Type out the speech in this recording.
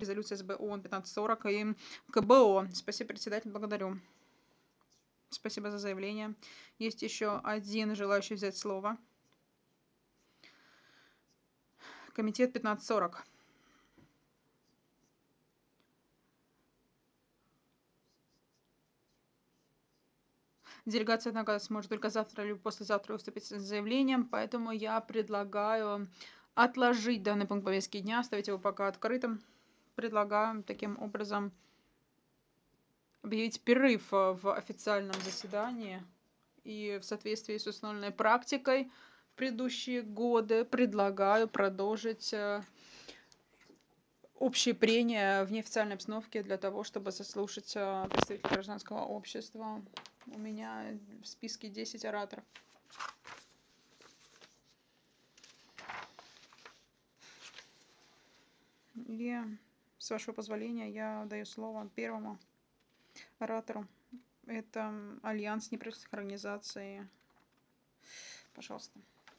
резолюции СБ ООН 1540 и КБО. Спасибо, председатель, благодарю. Спасибо за заявление. Есть еще один желающий взять слово. Комитет 1540. Делегация, однако, сможет только завтра или послезавтра выступить с заявлением, поэтому я предлагаю отложить данный пункт повестки дня, оставить его пока открытым. Предлагаю таким образом объявить перерыв в официальном заседании и в соответствии с установленной практикой в предыдущие годы предлагаю продолжить общие прения в неофициальной обстановке для того, чтобы заслушать представителей гражданского общества. У меня в списке 10 ораторов. И, с вашего позволения, я даю слово первому оратору. Это Альянс неправительственных организаций. Пожалуйста.